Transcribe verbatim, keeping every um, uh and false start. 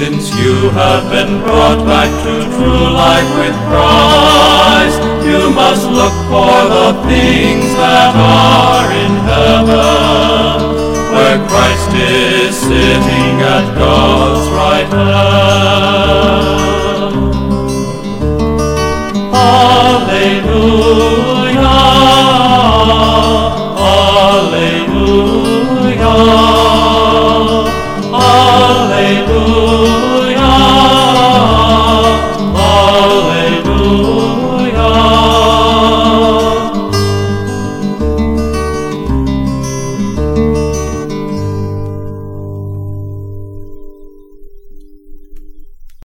Since you have been brought back to true life with Christ, you must look for the things that are in heaven, where Christ is sitting at God's right hand.